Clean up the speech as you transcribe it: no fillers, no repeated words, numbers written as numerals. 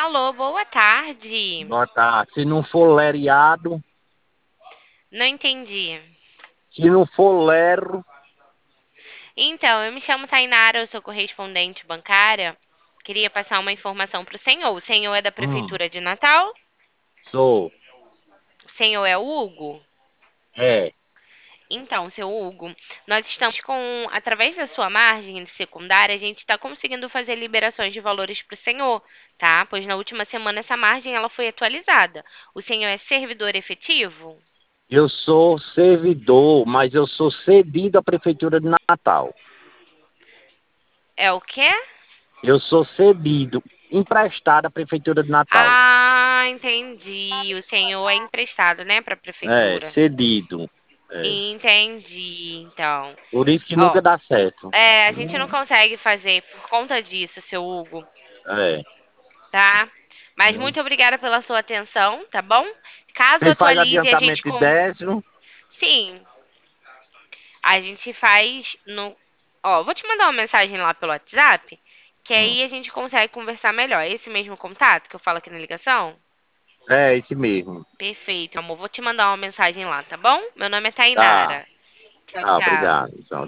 Alô, boa tarde. Boa tarde. Se não for leriado, Não entendi. se não for lero, Então, eu me chamo Tainara, eu sou correspondente bancária. Queria passar uma informação para o senhor. O senhor é da hum, Prefeitura de Natal? sou. O senhor é o Hugo? É. Então, seu Hugo, nós estamos através da sua margem secundária, a gente está conseguindo fazer liberações de valores para o senhor, tá? Pois na última semana essa margem ela foi atualizada. O senhor é servidor efetivo? Eu sou servidor, mas eu sou cedido à Prefeitura de Natal. É o quê? Eu sou cedido, emprestado à Prefeitura de Natal. Ah, entendi. O senhor é emprestado, né, para a É, prefeitura. cedido. É. Entendi, então. Por isso que Ó, nunca dá certo. a gente não consegue fazer por conta disso, seu Hugo, É. tá? Mas muito obrigada pela sua atenção, tá bom? Caso Vocês fazem atualize, a adiantamento gente de décimo? Sim, a gente faz no. Ó, vou te mandar uma mensagem lá pelo WhatsApp, que Hum. aí a gente consegue conversar melhor. É esse mesmo contato que eu falo aqui na ligação? É, esse mesmo. Perfeito, amor. Vou te mandar uma mensagem lá, tá bom? Meu nome é Tá, Tainara. Tchau, tá, tchau. obrigado. Então,